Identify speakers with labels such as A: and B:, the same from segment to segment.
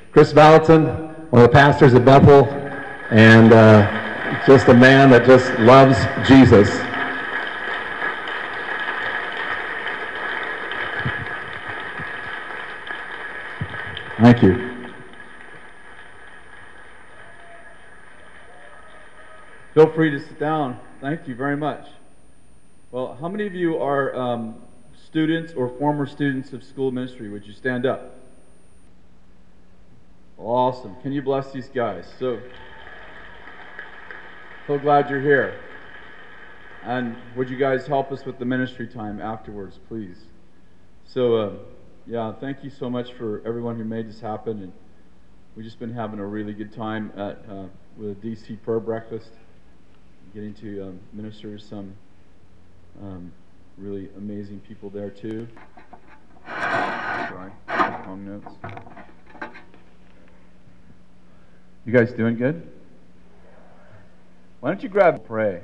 A: Chris Valentin, one of the pastors at Bethel, and just a man that just loves Jesus. Thank you.
B: Feel free to sit down. Thank you very much. Well, how many of you are students or former students of school ministry? Would you stand up? Awesome. Can you bless these guys? So glad you're here. And would you guys help us with the ministry time afterwards, please? So, yeah, thank you so much for everyone who made this happen. And we've just been having a really good time with a DC prayer breakfast, getting to minister to some really amazing people there too. Sorry, wrong notes. You guys doing good? Why don't you grab and pray?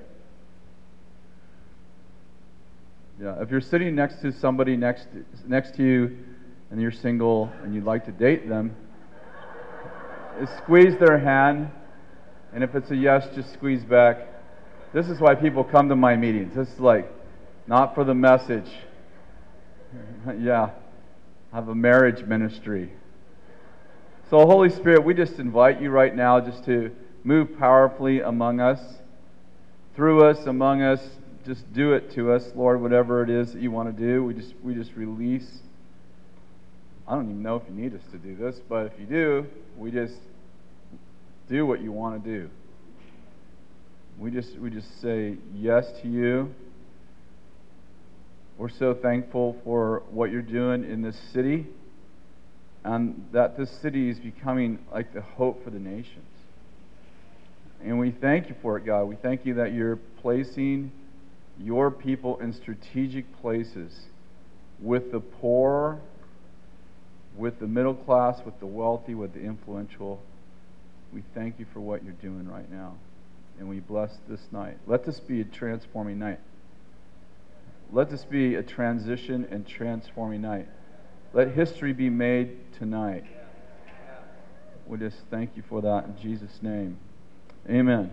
B: Yeah, if you're sitting next to somebody next to you and you're single and you'd like to date them, squeeze their hand, and if it's a yes, just squeeze back. This is why people come to my meetings. This is like, not for the message. Yeah, I have a marriage ministry. So Holy Spirit, we just invite you right now just to move powerfully among us, through us, among us. Just do it to us, Lord, whatever it is that you want to do. We just release. I don't even know if you need us to do this, but if you do, we just do what you want to do. We just say yes to you. We're so thankful for what you're doing in this city, and that this city is becoming like the hope for the nations. And we thank you for it, God. We thank you that you're placing your people in strategic places with the poor, with the middle class, with the wealthy, with the influential. We thank you for what you're doing right now. And we bless this night. Let this be a transforming night. Let this be a transition and transforming night. Let history be made tonight. We just thank you for that in Jesus' name. Amen.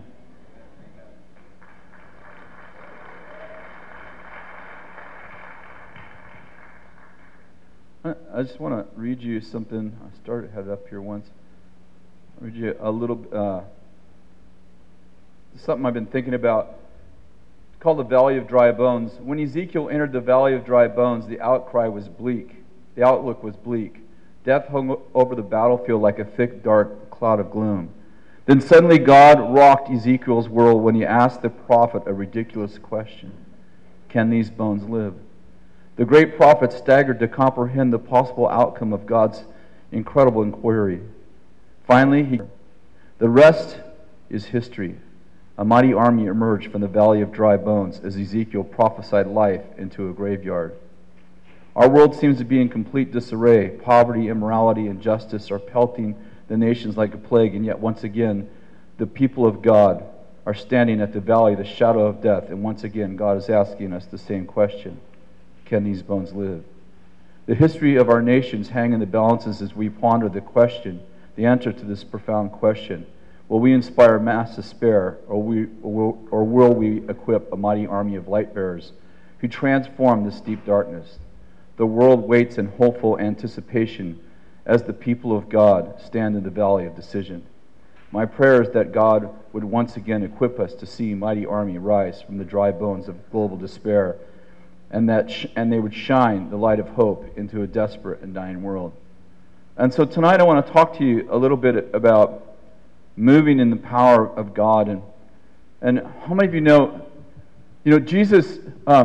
B: I just want to read you something. I had it up here once. I'll read you a little, something I've been thinking about. It's called the Valley of Dry Bones. When Ezekiel entered the Valley of Dry Bones, the outcry was bleak. The outlook was bleak. Death hung over the battlefield like a thick, dark cloud of gloom. Then suddenly God rocked Ezekiel's world when he asked the prophet a ridiculous question. Can these bones live? The great prophet staggered to comprehend the possible outcome of God's incredible inquiry. Finally, the rest is history. A mighty army emerged from the Valley of Dry Bones as Ezekiel prophesied life into a graveyard. Our world seems to be in complete disarray. Poverty, immorality, and injustice are pelting the nations like a plague, and yet once again, the people of God are standing at the valley of the shadow of death, and once again, God is asking us the same question. Can these bones live? The history of our nations hang in the balances as we ponder the question, the answer to this profound question. Will we inspire mass despair, or will we equip a mighty army of light bearers who transform this deep darkness? The world waits in hopeful anticipation as the people of God stand in the valley of decision. My prayer is that God would once again equip us to see a mighty army rise from the dry bones of global despair, and they would shine the light of hope into a desperate and dying world. And so tonight I want to talk to you a little bit about moving in the power of God. And how many of you know Jesus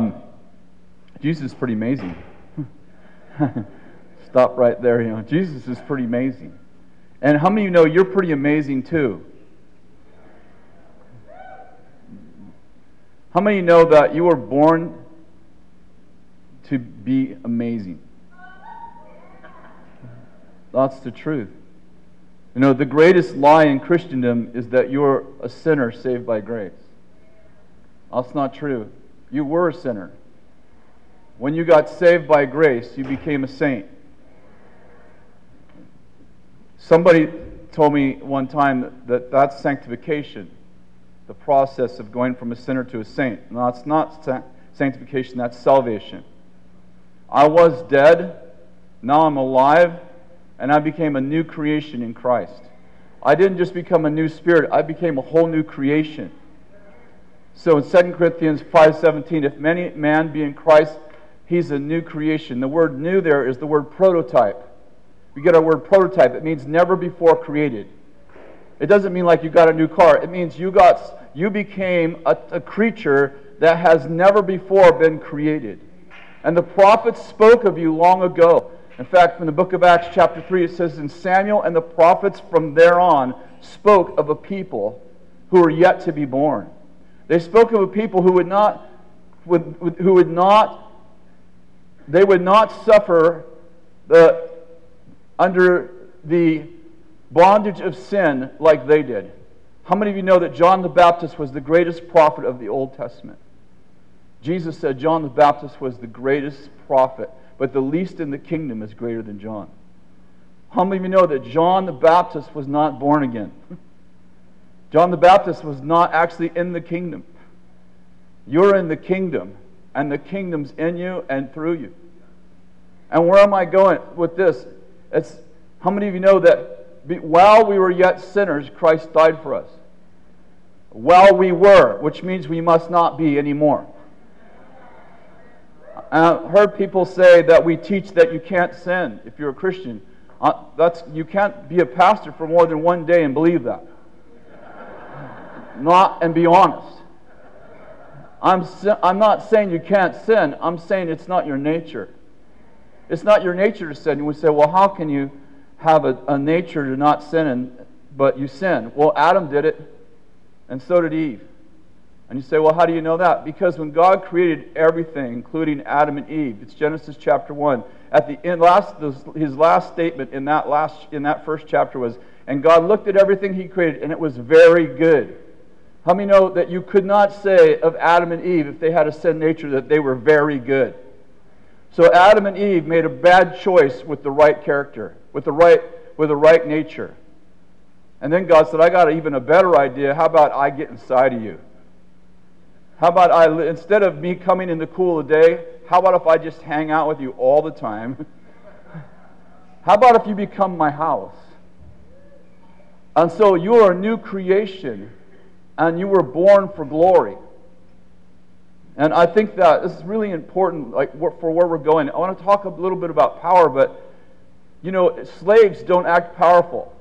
B: is pretty amazing. Stop right there. Jesus is pretty amazing. And how many of you know you're pretty amazing too? How many of you know that you were born to be amazing? That's the truth. The greatest lie in Christendom is that you're a sinner saved by grace. That's not true. You were a sinner. When you got saved by grace, you became a saint. Somebody told me one time that that's sanctification, the process of going from a sinner to a saint. No, it's not sanctification, that's salvation. I was dead, now I'm alive, and I became a new creation in Christ. I didn't just become a new spirit, I became a whole new creation. So in 2 Corinthians 5:17, if any man be in Christ, he's a new creation. The word new there is the word prototype. We get our word prototype. It means never before created. It doesn't mean like you got a new car. It means you became a creature that has never before been created. And the prophets spoke of you long ago. In fact, from the book of Acts chapter 3, it says, "And Samuel and the prophets from there on spoke of a people who were yet to be born." They spoke of a people who would not suffer under the bondage of sin like they did. How many of you know that John the Baptist was the greatest prophet of the Old Testament? Jesus said John the Baptist was the greatest prophet, but the least in the kingdom is greater than John. How many of you know that John the Baptist was not born again? John the Baptist was not actually in the kingdom. You're in the kingdom, and the kingdom's in you and through you. And where am I going with this? How many of you know that while we were yet sinners, Christ died for us? While we were, which means we must not be anymore. I've heard people say that we teach that you can't sin if you're a Christian. You can't be a pastor for more than one day and believe that. And be honest. I'm not saying you can't sin. I'm saying it's not your nature. It's not your nature to sin. And we say, well, how can you have a nature to not sin, but you sin? Well, Adam did it, and so did Eve. And you say, well, how do you know that? Because when God created everything, including Adam and Eve, it's Genesis chapter 1. At the end, his last statement in that first chapter was, "And God looked at everything He created, and it was very good." How many know that you could not say of Adam and Eve, if they had a sin nature, that they were very good? So Adam and Eve made a bad choice with the right character, with the right nature. And then God said, I got even a better idea. How about I get inside of you? How about instead of me coming in the cool of the day, how about if I just hang out with you all the time? How about if you become my house? And so you are a new creation, and you were born for glory. And I think that this is really important, like for where we're going. I want to talk a little bit about power, but slaves don't act powerful.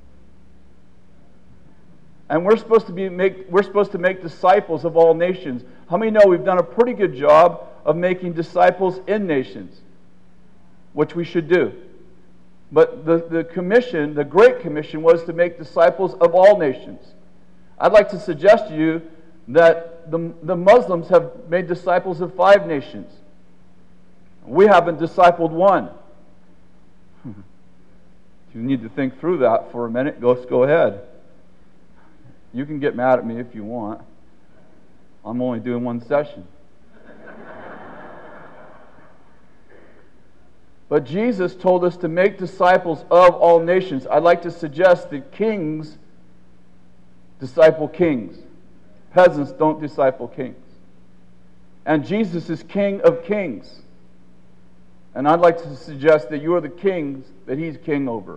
B: And we're supposed to make disciples of all nations. How many know we've done a pretty good job of making disciples in nations, which we should do. But the commission, the Great Commission, was to make disciples of all nations. I'd like to suggest to you that the Muslims have made disciples of 5 nations. We haven't discipled one. If you need to think through that for a minute, let's go ahead. You can get mad at me if you want. I'm only doing one session. But Jesus told us to make disciples of all nations. I'd like to suggest that kings disciple kings. Peasants don't disciple kings. And Jesus is King of kings. And I'd like to suggest that you are the kings that He's king over.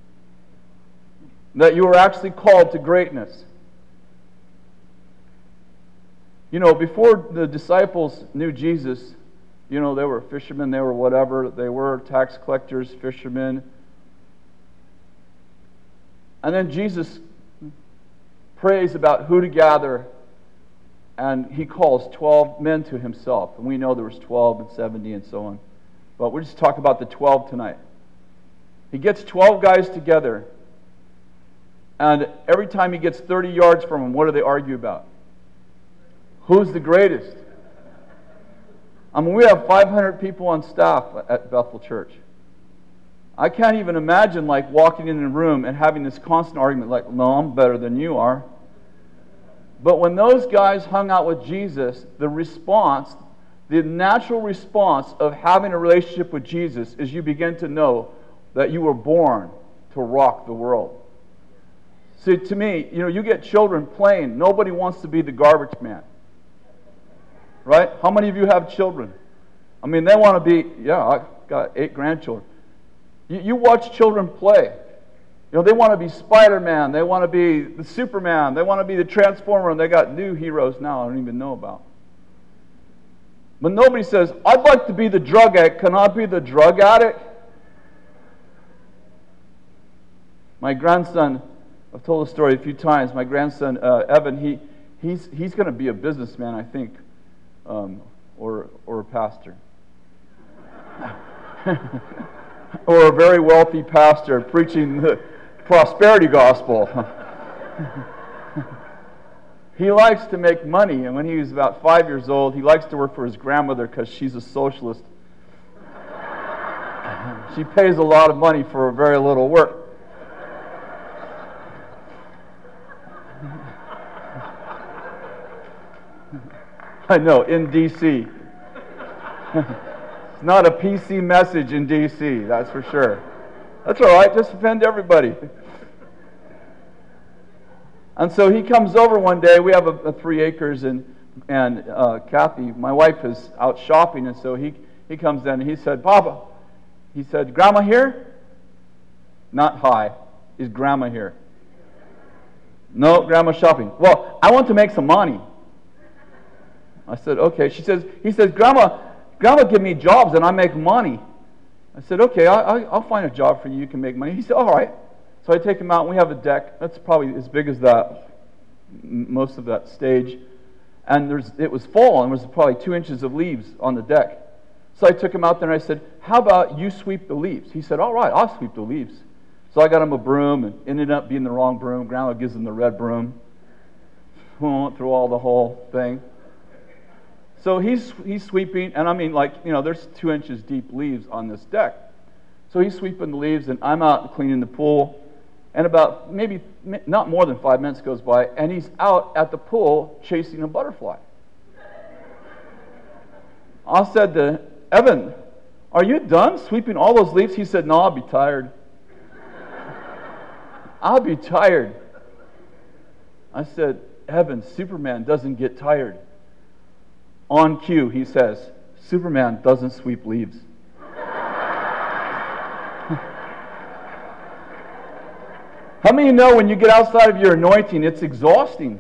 B: That you are actually called to greatness. Before the disciples knew Jesus, they were fishermen, they were whatever, they were tax collectors, fishermen. And then Jesus prays about who to gather, and He calls 12 men to Himself. And we know there was 12 and 70 and so on. But we'll just talk about the 12 tonight. He gets 12 guys together, and every time He gets 30 yards from them, what do they argue about? Who's the greatest? We have 500 people on staff at Bethel Church. I can't even imagine walking in a room and having this constant argument no, I'm better than you are. But when those guys hung out with Jesus, the natural response of having a relationship with Jesus is you begin to know that you were born to rock the world. See, to me, you get children playing. Nobody wants to be the garbage man. Right? How many of you have children? I mean, they want to be, I got 8 grandchildren. You watch children play. They want to be Spider-Man. They want to be the Superman. They want to be the Transformer. And they got new heroes now I don't even know about. But nobody says, I'd like to be the drug addict. Can I be the drug addict? My grandson, I've told the story a few times. My grandson, Evan, he's going to be a businessman, I think, or a pastor. Or a very wealthy pastor preaching the prosperity gospel. He likes to make money, and when he was about 5 years old, he likes to work for his grandmother because she's a socialist. She pays a lot of money for very little work. I know, in D.C. It's not a PC message in D.C., that's for sure. That's all right, just offend everybody. And so he comes over one day. We have a 3 acres, and Kathy, my wife, is out shopping, and so he comes in and he said, Papa, he said, Grandma here? Not hi. Is Grandma here? No, Grandma's shopping. Well, I want to make some money. I said, okay. He says, Grandma, give me jobs and I make money. I said, okay, I'll find a job for you. You can make money. He said, all right. So I take him out, and we have a deck. That's probably as big as that, most of that stage. And it was full, and there was probably 2 inches of leaves on the deck. So I took him out there, and I said, how about you sweep the leaves? He said, all right, I'll sweep the leaves. So I got him a broom, and ended up being the wrong broom. Grandma gives him the red broom. Went through all the whole thing. So he's sweeping, and I mean, there's 2 inches deep leaves on this deck. So he's sweeping the leaves, and I'm out cleaning the pool. And about maybe not more than 5 minutes goes by, and he's out at the pool chasing a butterfly. I said to Evan, are you done sweeping all those leaves? He said, no, I'll be tired. I'll be tired. I said, Evan, Superman doesn't get tired. On cue, he says, Superman doesn't sweep leaves. How many of you know when you get outside of your anointing, it's exhausting?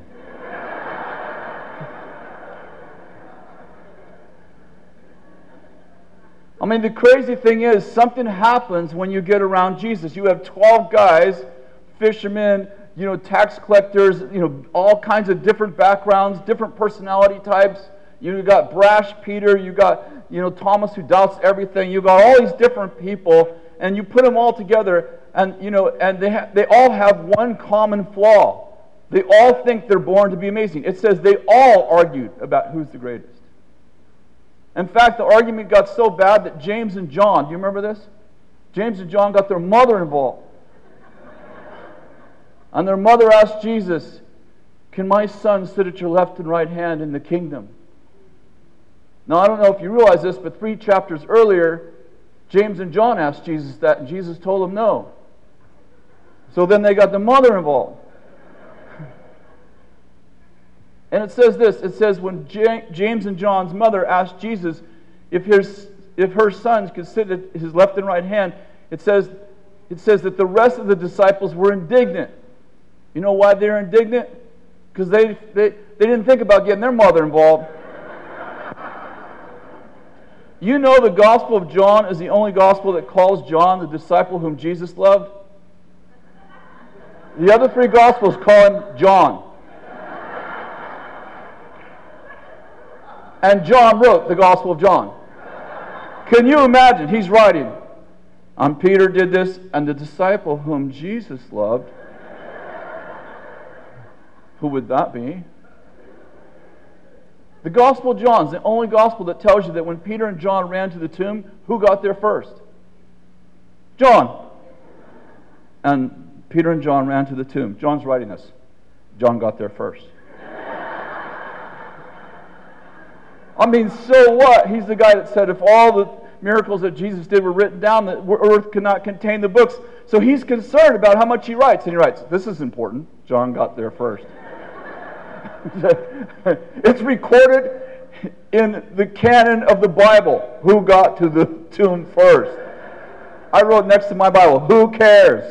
B: I mean, the crazy thing is, something happens when you get around Jesus. You have 12 guys, fishermen, tax collectors, all kinds of different backgrounds, different personality types. You got brash Peter, you got, Thomas who doubts everything. You got all these different people, and you put them all together, and and they all have one common flaw. They all think they're born to be amazing. It says they all argued about who's the greatest. In fact, the argument got so bad that James and John, do you remember this? James and John got their mother involved. And their mother asked Jesus, can my son sit at your left and right hand in the kingdom? Now, I don't know if you realize this, but 3 chapters earlier, James and John asked Jesus that, and Jesus told them no. So then they got the mother involved. And it says this, it says when James and John's mother asked Jesus if her sons could sit at his left and right hand, it says that the rest of the disciples were indignant. You know why they're indignant? Because they didn't think about getting their mother involved. You know the Gospel of John is the only Gospel that calls John the disciple whom Jesus loved? The other 3 Gospels call him John. And John wrote the Gospel of John. Can you imagine? He's writing, and Peter did this, and the disciple whom Jesus loved. Who would that be? The Gospel of John is the only Gospel that tells you that when Peter and John ran to the tomb, who got there first? John. And Peter and John ran to the tomb. John's writing this. John got there first. I mean, so what? He's the guy that said if all the miracles that Jesus did were written down, that earth could not contain the books. So he's concerned about how much he writes. And he writes, this is important. John got there first. It's recorded in the canon of the Bible. Who got to the tomb first? I wrote next to my Bible, who cares?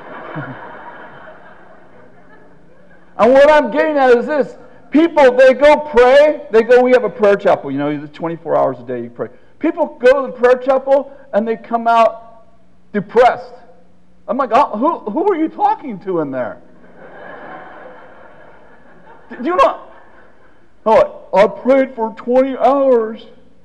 B: And what I'm getting at is this. People, they go pray. We have a prayer chapel. You know, 24 hours a day you pray. People go to the prayer chapel and they come out depressed. I'm like, oh, who are you talking to in there? Do you know? Oh, I prayed for 20 hours.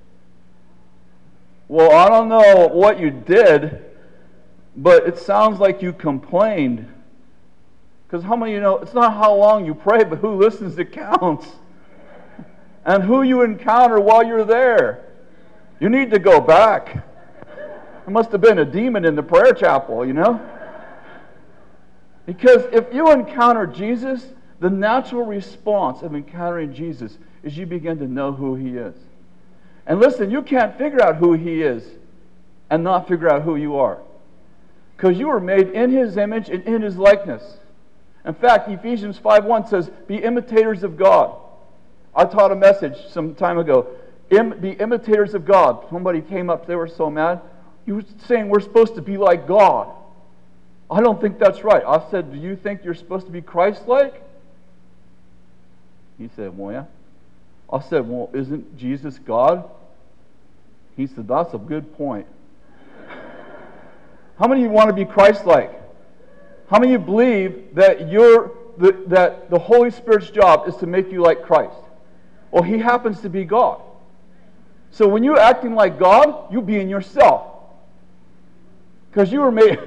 B: Well, I don't know what you did, but it sounds like you complained. Because how many of you know, it's not how long you pray, but who listens that counts. And who you encounter while you're there. You need to go back. There must have been a demon in the prayer chapel, you know. Because if you encounter Jesus, the natural response of encountering Jesus is you begin to know who He is. And listen, you can't figure out who He is and not figure out who you are. Because you were made in His image and in His likeness. In fact, Ephesians 5:1 says, be imitators of God. I taught a message some time ago. Be imitators of God. Somebody came up, they were so mad. You were saying we're supposed to be like God. I don't think that's right. I said, do you think you're supposed to be Christ-like? He said, well, yeah. I said, well, isn't Jesus God? He said, that's a good point. How many of you want to be Christ-like? How many of you believe that that the Holy Spirit's job is to make you like Christ? Well, He happens to be God. So when you're acting like God, you're being yourself. Because you were made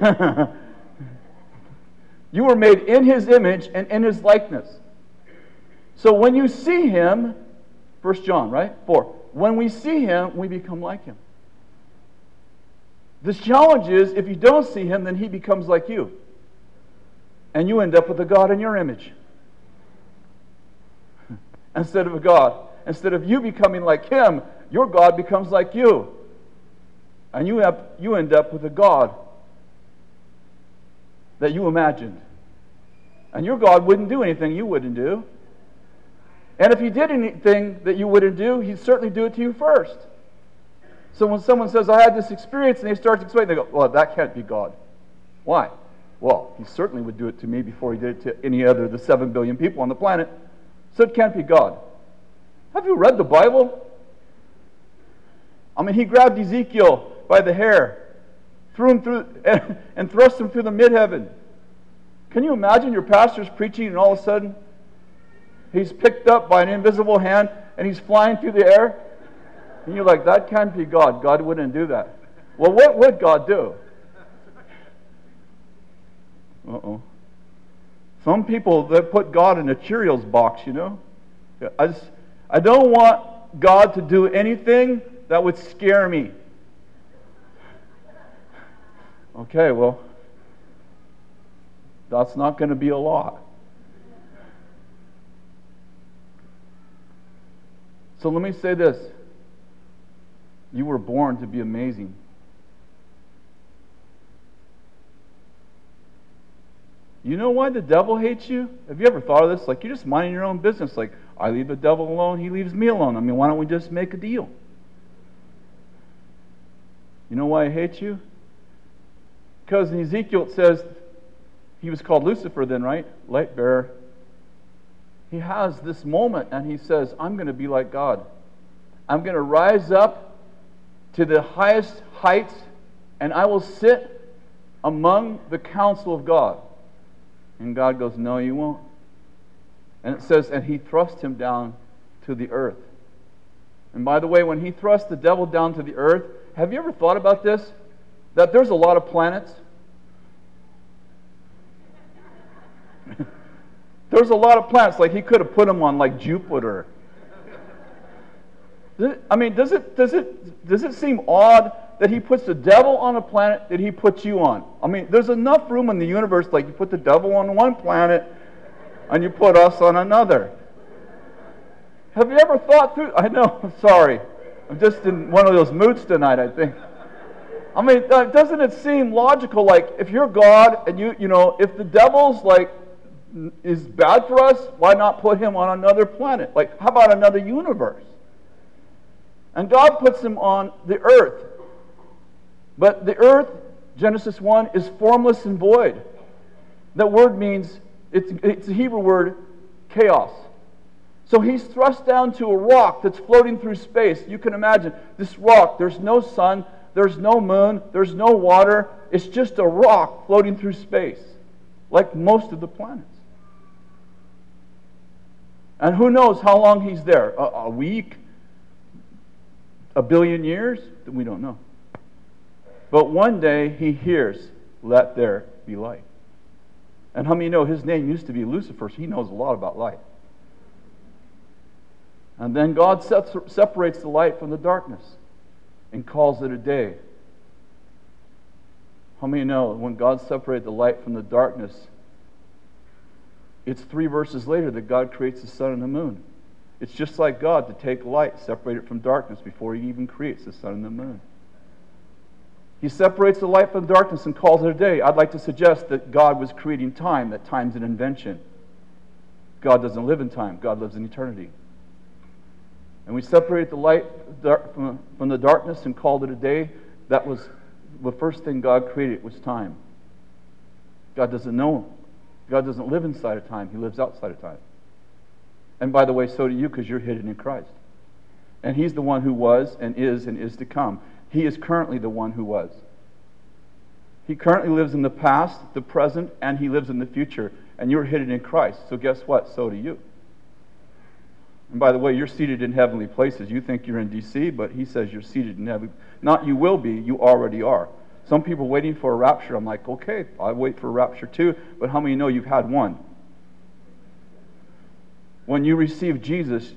B: you were made in His image and in His likeness. So when you see Him, 1 John, right? 4. When we see Him, we become like Him. The challenge is, if you don't see Him, then He becomes like you. And you end up with a God in your image. Instead of a God. Instead of you becoming like Him, your God becomes like you. And you end up with a God that you imagined. And your God wouldn't do anything you wouldn't do. And if He did anything that you wouldn't do, He'd certainly do it to you first. So when someone says, I had this experience, and they start to explain, they go, well, that can't be God. Why? Well, He certainly would do it to me before He did it to any other of the 7 billion people on the planet. So it can't be God. Have you read the Bible? I mean, He grabbed Ezekiel by the hair, threw him through, and thrust him through the midheaven. Can you imagine your pastor's preaching and all of a sudden he's picked up by an invisible hand and he's flying through the air? And you're like, that can't be God. God wouldn't do that. Well, what would God do? Uh-oh. Some people, they put God in a Cheerios box, you know. I don't want God to do anything that would scare me. Okay, well, that's not going to be a lot. So let me say this. You were born to be amazing. You know why the devil hates you? Have you ever thought of this? Like, you're just minding your own business. Like, I leave the devil alone, he leaves me alone. I mean, why don't we just make a deal? You know why he hates you? Because in Ezekiel it says, he was called Lucifer then, right? Light bearer. He has this moment and he says, I'm going to be like God. I'm going to rise up to the highest heights and I will sit among the council of God. And God goes, no, you won't. And it says, and He thrust him down to the earth. And by the way, when He thrust the devil down to the earth, have you ever thought about this? That there's a lot of planets. There's a lot of planets. Like, He could have put them on like Jupiter. I mean, does it seem odd that He puts the devil on a planet that He puts you on? I mean, there's enough room in the universe, like you put the devil on one planet and you put us on another. Have you ever thought through? I know, sorry. I'm just in one of those moods tonight, I think. I mean, doesn't it seem logical? Like, if you're God and if the devil's like is bad for us, why not put him on another planet? Like, how about another universe? And God puts him on the earth. But the earth, Genesis 1, is formless and void. That word means, it's a Hebrew word, chaos. So he's thrust down to a rock that's floating through space. You can imagine this rock, there's no sun, there's no moon, there's no water. It's just a rock floating through space, like most of the planets. And who knows how long he's there? A week? A billion years? We don't know. But one day he hears, "Let there be light." And how many know his name used to be Lucifer, so he knows a lot about light. And then God separates the light from the darkness and calls it a day. How many know when God separated the light from the darkness, it's 3 verses later that God creates the sun and the moon. It's just like God to take light, separate it from darkness before he even creates the sun and the moon. He separates the light from darkness and calls it a day. I'd like to suggest that God was creating time, that time's an invention. God doesn't live in time. God lives in eternity. And we separated the light from the darkness and called it a day. That was the first thing God created, was time. God doesn't know. God doesn't live inside of time. He lives outside of time. And by the way, so do you, because you're hidden in Christ. And he's the one who was and is to come. He is currently the one who was. He currently lives in the past, the present, and he lives in the future. And you're hidden in Christ. So guess what? So do you. And by the way, you're seated in heavenly places. You think you're in D.C., but he says you're seated in heaven. Not you will be, you already are. Some people waiting for a rapture. I'm like, okay, I wait for a rapture too. But how many know you've had one? When you receive Jesus,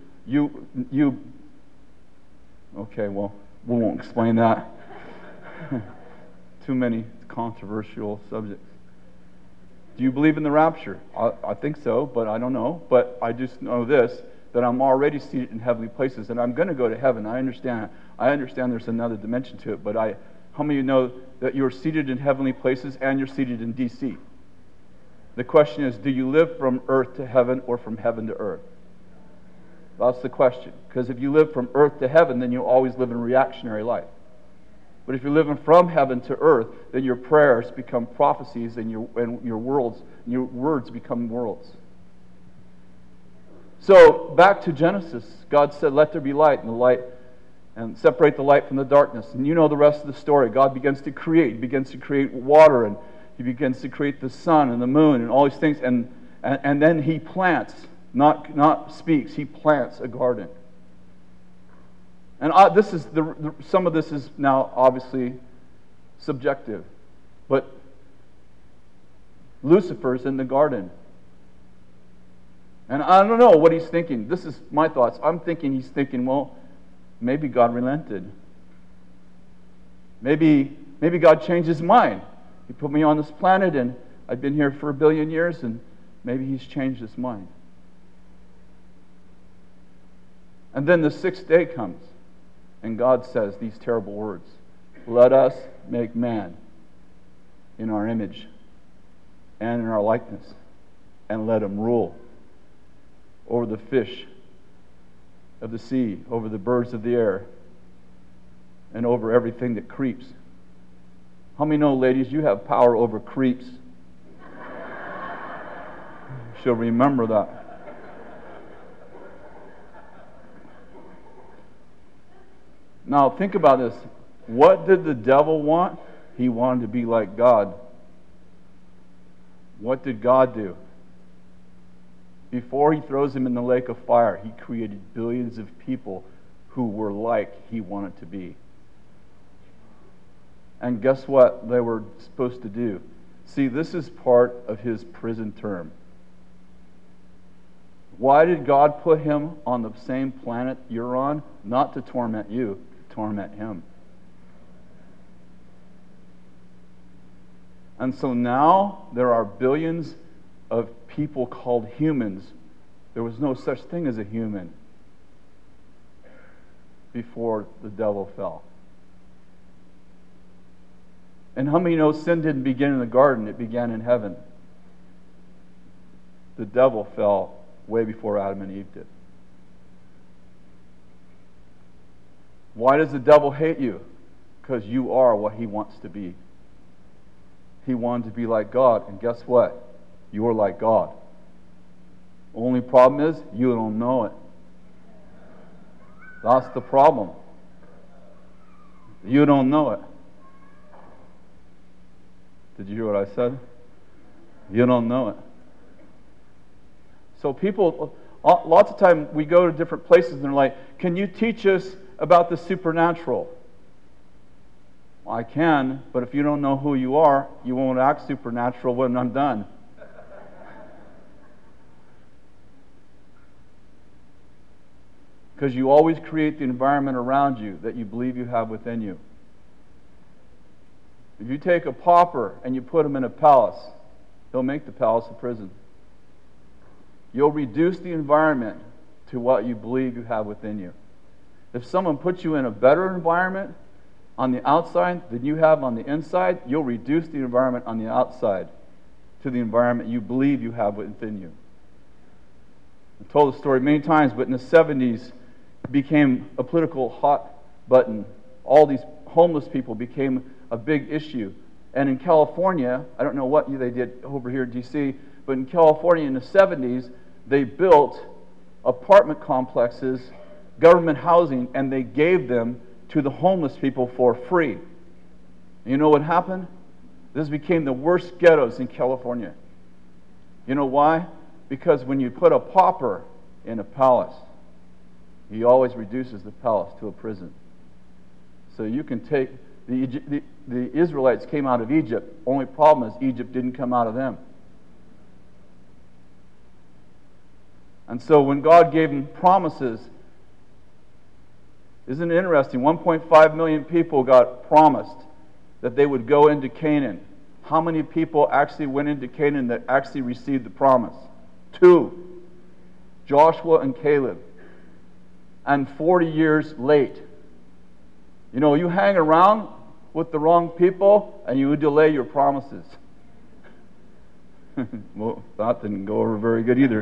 B: okay, well, we won't explain that. Too many controversial subjects. Do you believe in the rapture? I think so, but I don't know. But I just know this, that I'm already seated in heavenly places, and I'm going to go to heaven. I understand there's another dimension to it, but how many of you know that you're seated in heavenly places and you're seated in D.C.? The question is, do you live from earth to heaven or from heaven to earth? That's the question. Because if you live from earth to heaven, then you'll always live in reactionary life. But if you're living from heaven to earth, then your prayers become prophecies, and your words become worlds. So back to Genesis, God said, "Let there be light," and separate the light from the darkness. And you know the rest of the story. God begins to create. He begins to create water, and he begins to create the sun and the moon and all these things. And then he plants, not speaks. He plants a garden. And this is some of this is now obviously subjective, but Lucifer's in the garden, and I don't know what he's thinking. This is my thoughts. I'm thinking he's thinking, well, maybe God relented. Maybe God changed his mind. He put me on this planet, and I've been here for 1 billion years, and maybe he's changed his mind. And then the 6th day comes. And God says these terrible words: "Let us make man in our image and in our likeness, and let him rule over the fish of the sea, over the birds of the air, and over everything that creeps." How many know, ladies, you have power over creeps? She'll remember that. Now, think about this. What did the devil want? He wanted to be like God. What did God do? Before he throws him in the lake of fire, he created billions of people who were like he wanted to be. And guess what they were supposed to do? See, this is part of his prison term. Why did God put him on the same planet you're on? Not to torment you, to torment him. And so now there are billions of people called humans. There was no such thing as a human before the devil fell. And how many know sin didn't begin in the garden, it began in heaven? The devil fell way before Adam and Eve did. Why does the devil hate you? Because you are what he wants to be. He wanted to be like God, and guess what? You are like God. Only problem is, you don't know it. That's the problem. You don't know it. Did you hear what I said? You don't know it. So people, lots of time we go to different places and they're like, can you teach us about the supernatural? Well, I can, but if you don't know who you are, you won't act supernatural when I'm done. Because you always create the environment around you that you believe you have within you. If you take a pauper and you put him in a palace, he'll make the palace a prison. You'll reduce the environment to what you believe you have within you. If someone puts you in a better environment on the outside than you have on the inside, you'll reduce the environment on the outside to the environment you believe you have within you. I've told the story many times, but in the 70s, it became a political hot button. All these homeless people became a big issue. And in California, I don't know what they did over here in D.C., but in California in the 70s, they built apartment complexes, government housing, and they gave them to the homeless people for free. And you know what happened? This became the worst ghettos in California. You know why? Because when you put a pauper in a palace, he always reduces the palace to a prison. So you can take the Israelites came out of Egypt. Only problem is Egypt didn't come out of them. And so when God gave them promises, isn't it interesting? 1.5 million people got promised that they would go into Canaan. How many people actually went into Canaan that actually received the promise? 2. Joshua and Caleb. And 40 years late. You know, you hang around with the wrong people and you delay your promises. Well, that didn't go over very good either.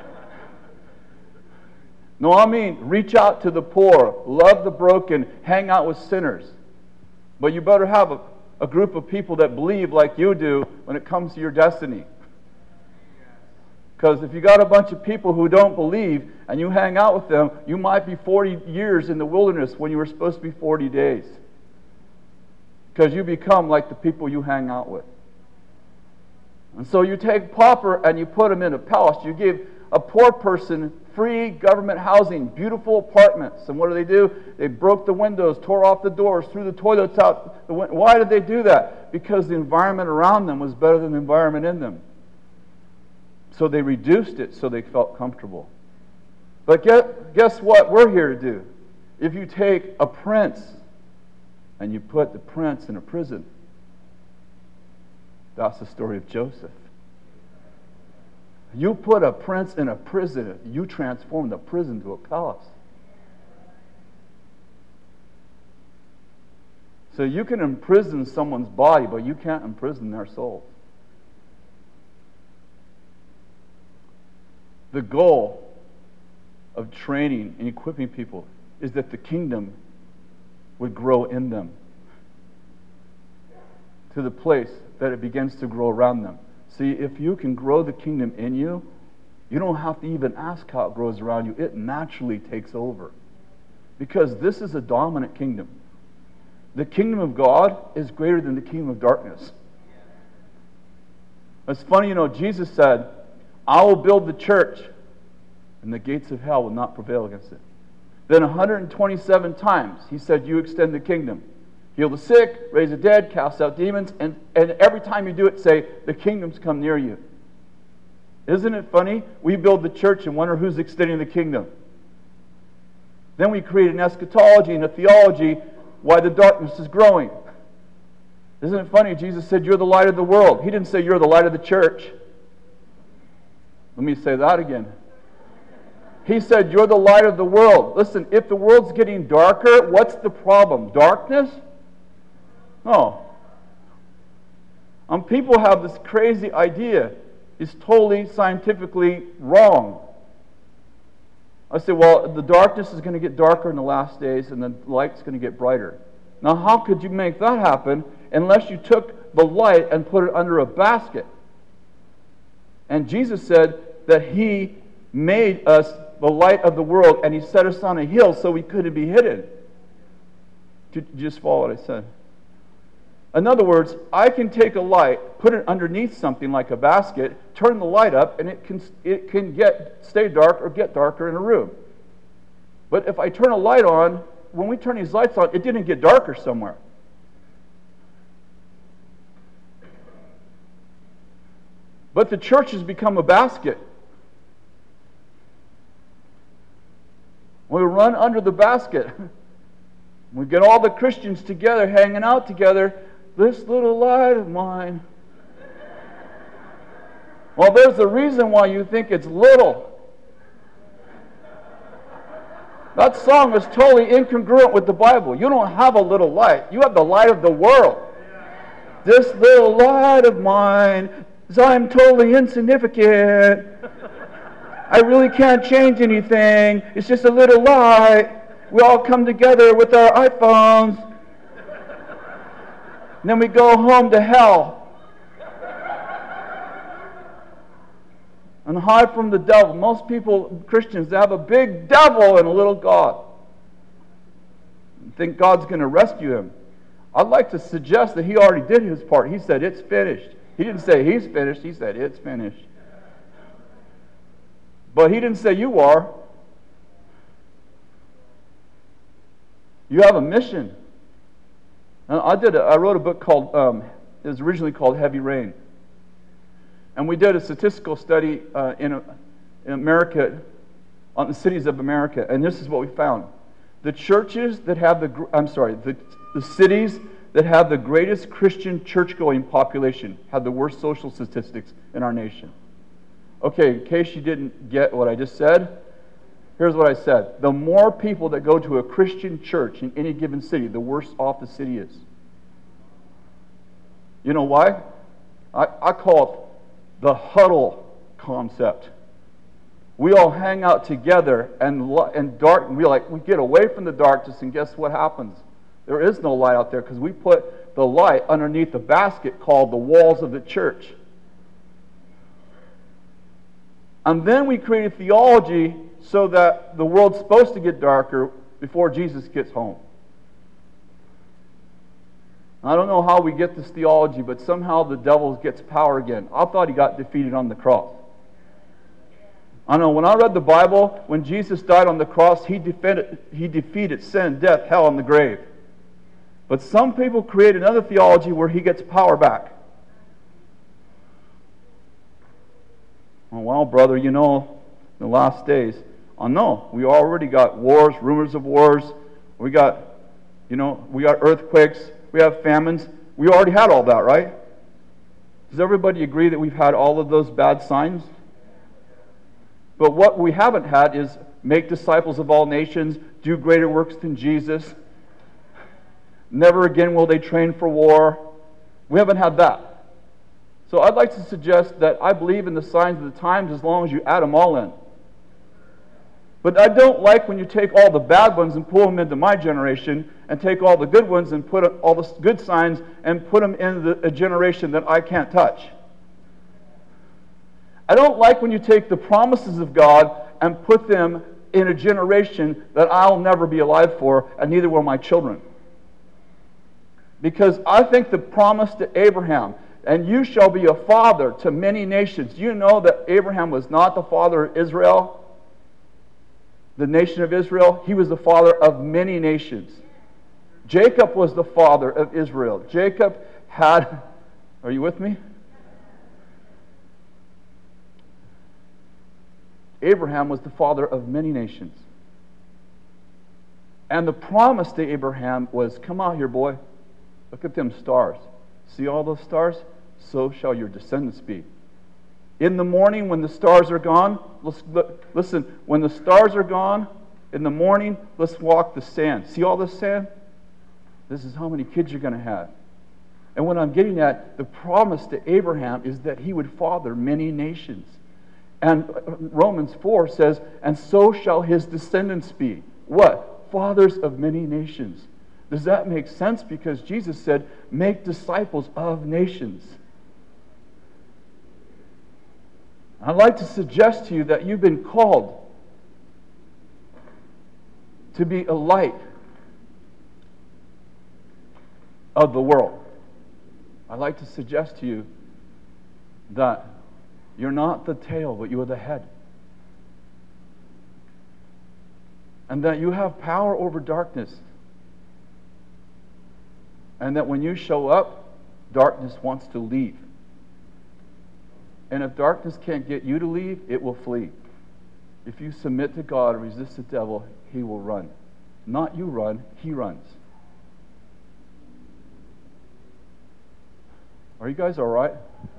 B: No, I mean, reach out to the poor, love the broken, hang out with sinners. But you better have a group of people that believe like you do when it comes to your destiny. Because if you got a bunch of people who don't believe and you hang out with them, you might be 40 years in the wilderness when you were supposed to be 40 days. Because you become like the people you hang out with. And so you take pauper and you put them in a palace. You give a poor person free government housing, beautiful apartments. And what do? They broke the windows, tore off the doors, threw the toilets out. Why did they do that? Because the environment around them was better than the environment in them. So they reduced it so they felt comfortable. But guess what we're here to do? If you take a prince and you put the prince in a prison, that's the story of Joseph. You put a prince in a prison, you transform the prison to a palace. So you can imprison someone's body, but you can't imprison their soul. The goal of training and equipping people is that the kingdom would grow in them to the place that it begins to grow around them. See, if you can grow the kingdom in you, you don't have to even ask how it grows around you. It naturally takes over. Because this is a dominant kingdom. The kingdom of God is greater than the kingdom of darkness. It's funny, you know, Jesus said, I will build the church, and the gates of hell will not prevail against it. Then 127 times, he said, you extend the kingdom. Heal the sick, raise the dead, cast out demons, and every time you do it, say, the kingdom's come near you. Isn't it funny? We build the church and wonder who's extending the kingdom. Then we create an eschatology and a theology why the darkness is growing. Isn't it funny? Jesus said, you're the light of the world. He didn't say you're the light of the church. Let me say that again. He said, you're the light of the world. Listen, if the world's getting darker, what's the problem? Darkness? No. People have this crazy idea. It's totally scientifically wrong. I say, well, the darkness is going to get darker in the last days and the light's going to get brighter. Now, how could you make that happen unless you took the light and put it under a basket? And Jesus said that He made us the light of the world and He set us on a hill so we couldn't be hidden. Did you just follow what I said? In other words, I can take a light, put it underneath something like a basket, turn the light up, and it can stay dark or get darker in a room. But if I turn a light on, when we turn these lights on, it didn't get darker somewhere. But the church has become a basket. We run under the basket. We get all the Christians together, hanging out together. This little light of mine. Well, there's a reason why you think it's little. That song is totally incongruent with the Bible. You don't have a little light. You have the light of the world. This little light of mine, I'm totally insignificant. I really can't change anything. It's just a little light. We all come together with our iPhones. And then we go home to hell. And hide from the devil. Most people, Christians, they have a big devil and a little God. And think God's going to rescue him. I'd like to suggest that He already did His part. He said, it's finished. He didn't say He's finished. He said, it's finished. But He didn't say you are. You have a mission. I wrote a book called, it was originally called Heavy Rain. And we did a statistical study in America, on the cities of America. And this is what we found. The churches that have the cities that have the greatest Christian church-going population have the worst social statistics in our nation. Okay, in case you didn't get what I just said, here's what I said. The more people that go to a Christian church in any given city, the worse off the city is. You know why? I call it the huddle concept. We all hang out together and dark. We get away from the darkness, and guess what happens? There is no light out there because we put the light underneath the basket called the walls of the church. And then we created theology so that the world's supposed to get darker before Jesus gets home. I don't know how we get this theology, but somehow the devil gets power again. I thought he got defeated on the cross. I know, when I read the Bible, when Jesus died on the cross, he defeated sin, death, hell, and the grave. But some people create another theology where he gets power back. Well, brother, you know, in the last days, I know, we already got wars, rumors of wars. We got earthquakes. We have famines. We already had all that, right? Does everybody agree that we've had all of those bad signs? But what we haven't had is make disciples of all nations, do greater works than Jesus. Never again will they train for war. We haven't had that. So I'd like to suggest that I believe in the signs of the times as long as you add them all in. But I don't like when you take all the bad ones and pull them into my generation, and take all the good ones and put all the good signs and put them in a generation that I can't touch. I don't like when you take the promises of God and put them in a generation that I'll never be alive for, and neither will my children. Because I think the promise to Abraham, and you shall be a father to many nations. You know that Abraham was not the father of Israel, the nation of Israel. He was the father of many nations. Jacob was the father of Israel. Jacob had, are you with me? Abraham was the father of many nations. And the promise to Abraham was, come out here, boy. Look at them stars. See all those stars? So shall your descendants be. In the morning when the stars are gone, listen, when the stars are gone, in the morning, let's walk the sand. See all this sand? This is how many kids you're going to have. And what I'm getting at, the promise to Abraham is that he would father many nations. And Romans 4 says, and so shall his descendants be. What? Fathers of many nations. Does that make sense? Because Jesus said, make disciples of nations. I'd like to suggest to you that you've been called to be a light of the world. I'd like to suggest to you that you're not the tail, but you are the head. And that you have power over darkness. And that when you show up, darkness wants to leave. And if darkness can't get you to leave, it will flee. If you submit to God and resist the devil, he will run. Not you run, he runs. Are you guys all right?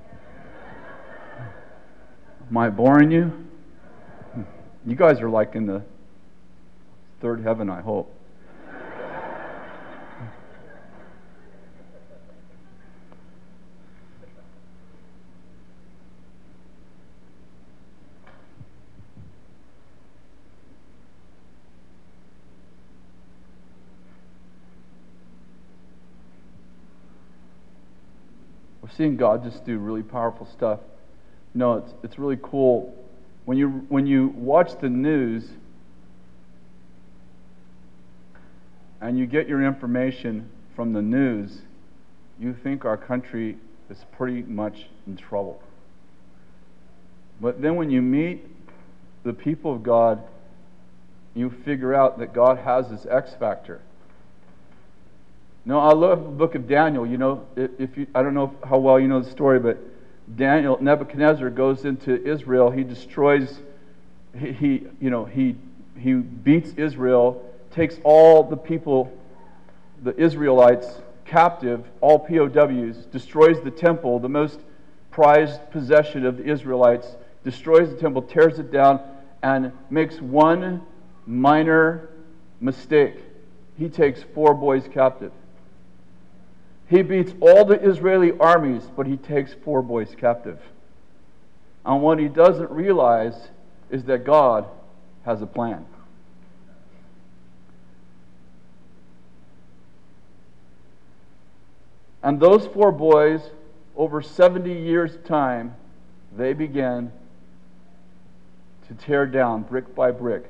B: Am I boring you? You guys are like in the third heaven, I hope. We're seeing God just do really powerful stuff. You know, it's really cool. When you watch the news and you get your information from the news, you think our country is pretty much in trouble. But then when you meet the people of God, you figure out that God has this X factor. No, I love the book of Daniel. You know, I don't know how well you know the story, but Nebuchadnezzar goes into Israel. He destroys. He beats Israel, takes all the people, the Israelites, captive, all POWs, destroys the temple, the most prized possession of the Israelites, destroys the temple, tears it down, and makes one minor mistake. He takes 4 boys captive. He beats all the Israeli armies, but he takes 4 boys captive. And what he doesn't realize is that God has a plan. And those 4 boys, over 70 years' time, they began to tear down, brick by brick,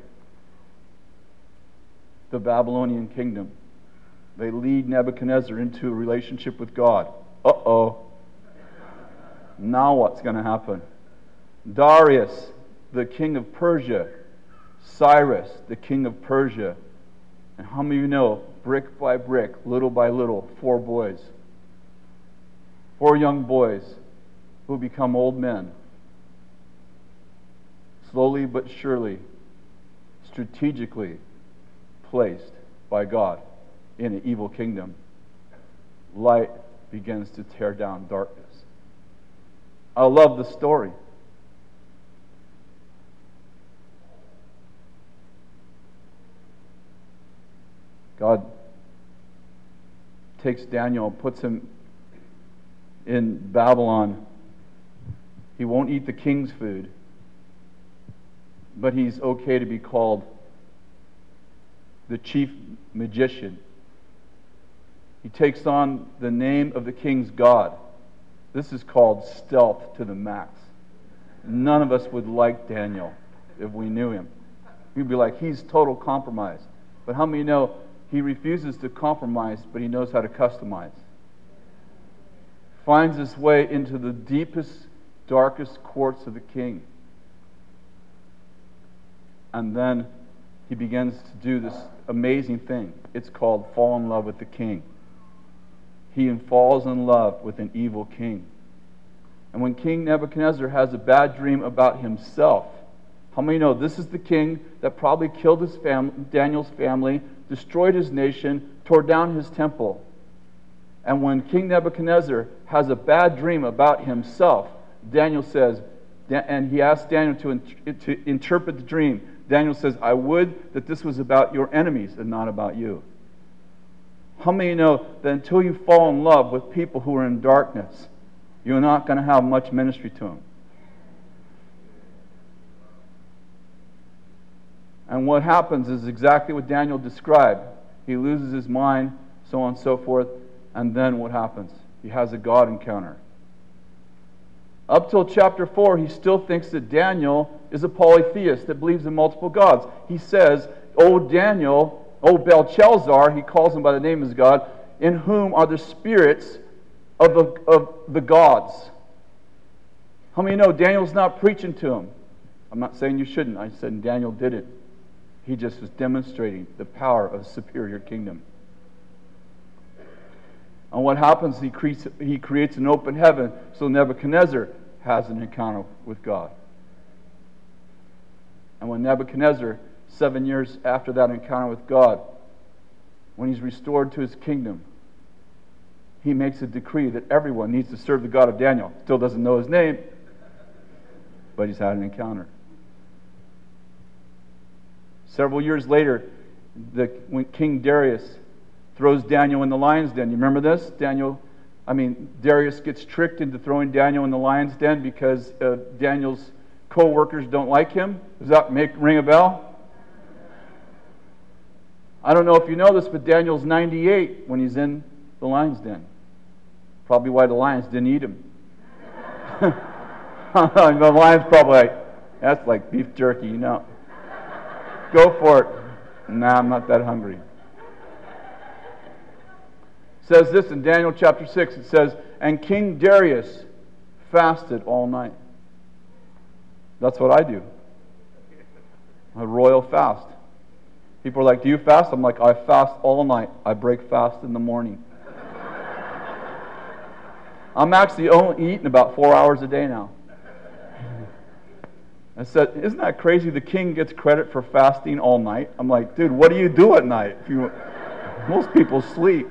B: the Babylonian kingdom. They lead Nebuchadnezzar into a relationship with God. Uh-oh. Now what's going to happen? Darius, the king of Persia. Cyrus, the king of Persia. And how many of you know, brick by brick, little by little, 4 boys. 4 young boys who become old men. Slowly but surely, strategically placed by God in an evil kingdom. Light begins to tear down darkness. I love the story. God takes Daniel and puts him in Babylon. He won't eat the king's food, but he's okay to be called the chief magician. He takes on the name of the king's god. This is called stealth to the max. None of us would like Daniel if we knew him. We'd be like, he's total compromise. But how many know he refuses to compromise, but he knows how to customize? Finds his way into the deepest, darkest courts of the king. And then he begins to do this amazing thing. It's called fall in love with the king. He falls in love with an evil king. And when King Nebuchadnezzar has a bad dream about himself, how many know this is the king that probably killed his Daniel's family, destroyed his nation, tore down his temple? And when King Nebuchadnezzar has a bad dream about himself, Daniel says, and he asks Daniel to interpret the dream. Daniel says, I would that this was about your enemies and not about you. How many know that until you fall in love with people who are in darkness, you're not going to have much ministry to them? And what happens is exactly what Daniel described. He loses his mind, so on and so forth, and then what happens? He has a God encounter. Up till chapter 4, he still thinks that Daniel is a polytheist that believes in multiple gods. He says, "O Daniel, O Belshazzar," he calls him by the name of his God, "in whom are the spirits of the gods." How many know Daniel's not preaching to him? I'm not saying you shouldn't. I said Daniel didn't. He just was demonstrating the power of a superior kingdom. And what happens? He creates an open heaven, so Nebuchadnezzar has an encounter with God. And when Nebuchadnezzar, 7 years after that encounter with God, when he's restored to his kingdom, he makes a decree that everyone needs to serve the God of Daniel. Still doesn't know his name, but he's had an encounter. Several years later, when King Darius throws Daniel in the lion's den. You remember this? Darius gets tricked into throwing Daniel in the lion's den because Daniel's co-workers don't like him. Does that ring a bell? I don't know if you know this, but Daniel's 98 when he's in the lion's den. Probably why the lions didn't eat him. The lion's probably like, "That's like beef jerky, you know. Go for it." "Nah, I'm not that hungry." It says this in Daniel chapter 6. It says, "And King Darius fasted all night." That's what I do. A royal fast. People are like, "Do you fast?" I'm like, "I fast all night. I break fast in the morning." I'm actually only eating about 4 hours a day now. I said, "Isn't that crazy? The king gets credit for fasting all night." I'm like, "Dude, what do you do at night?" Most people sleep.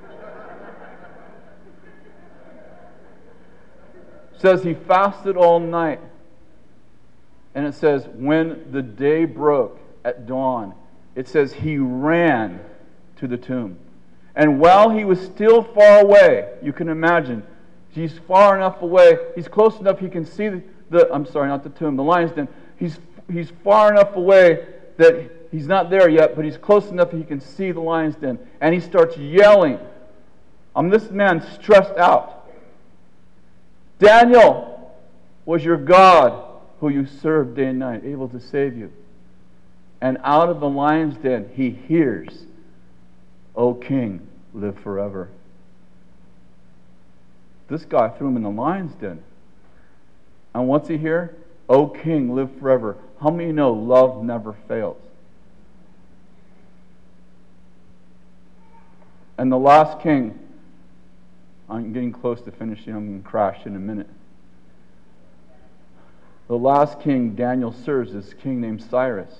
B: It says he fasted all night. And it says, when the day broke at dawn, it says he ran to the tomb. And while he was still far away, you can imagine, he's far enough away, he's close enough he can see the lion's den. He's far enough away that he's not there yet, but he's close enough that he can see the lion's den. And he starts yelling. This man's stressed out. "Daniel, was your God, who you served day and night, able to save you?" And out of the lion's den, he hears, "O king, live forever." This guy threw him in the lion's den. And what's he hear? "O king, live forever." How many know love never fails? And the last king, I'm getting close to finishing, I'm going to crash in a minute. The last king Daniel serves is a king named Cyrus.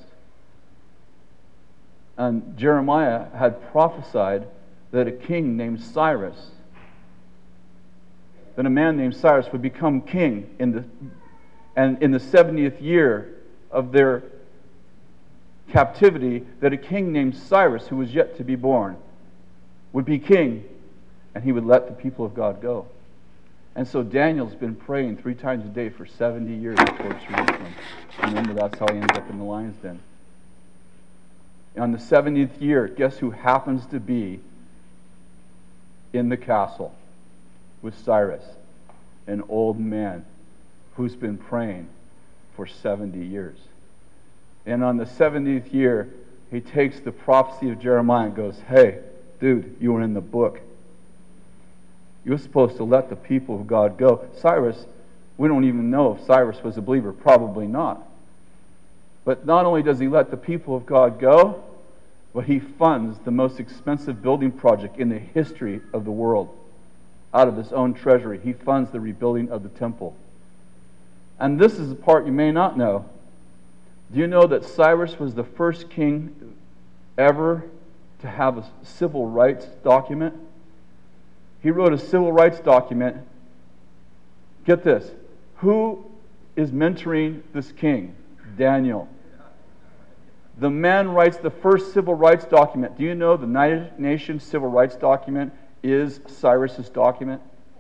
B: And Jeremiah had prophesied that a king named Cyrus, that a man named Cyrus would become king in the 70th year of their captivity, that a king named Cyrus, who was yet to be born, would be king, and he would let the people of God go. And so Daniel's been praying 3 times a day for 70 years towards Jerusalem. Remember, that's how he ends up in the lion's den. On the 70th year, guess who happens to be in the castle with Cyrus? An old man who's been praying for 70 years. And on the 70th year, he takes the prophecy of Jeremiah and goes, "Hey, dude, you were in the book. You're supposed to let the people of God go." Cyrus, we don't even know if Cyrus was a believer. Probably not. But not only does he let the people of God go, but he funds the most expensive building project in the history of the world. Out of his own treasury, he funds the rebuilding of the temple. And this is the part you may not know. Do you know that Cyrus was the first king ever to have a civil rights document? He wrote a civil rights document. Get this. Who is mentoring this king? Daniel. The man writes the first civil rights document. Do you know the United Nations civil rights document is Cyrus's document?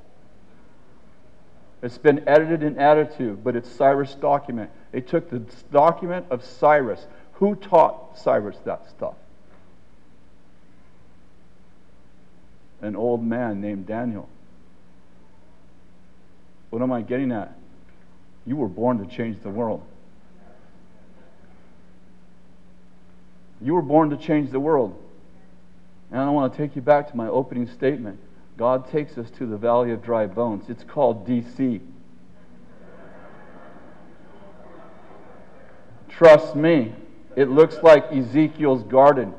B: It's been edited and added to, but it's Cyrus' document. They took the document of Cyrus. Who taught Cyrus that stuff? An old man named Daniel. What am I getting at? You were born to change the world. You were born to change the world. And I want to take you back to my opening statement. God takes us to the valley of dry bones. It's called DC. Trust me, it looks like Ezekiel's garden.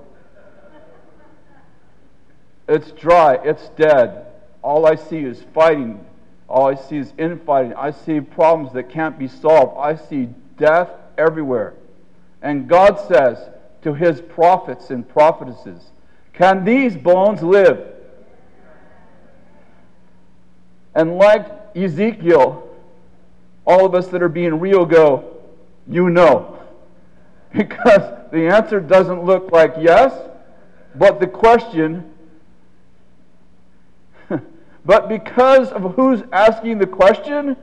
B: It's dry, it's dead. All I see is fighting. All I see is infighting. I see problems that can't be solved. I see death everywhere. And God says to His prophets and prophetesses, can these bones live? And like Ezekiel, all of us that are being real go, you know. Because the answer doesn't look like yes, but the question, but because of who's asking the question,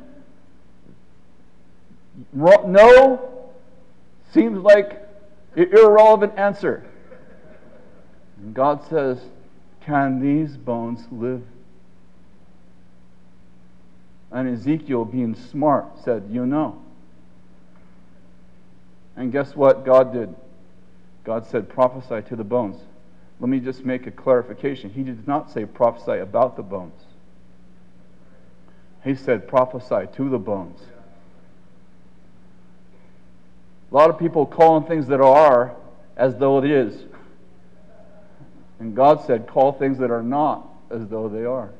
B: no seems like an irrelevant answer. And God says, can these bones live? And Ezekiel, being smart, said, you know. And guess what God did? God said, prophesy to the bones. Let me just make a clarification. He did not say prophesy about the bones. He said prophesy to the bones. A lot of people calling things that are as though it is. And God said, call things that are not as though they are.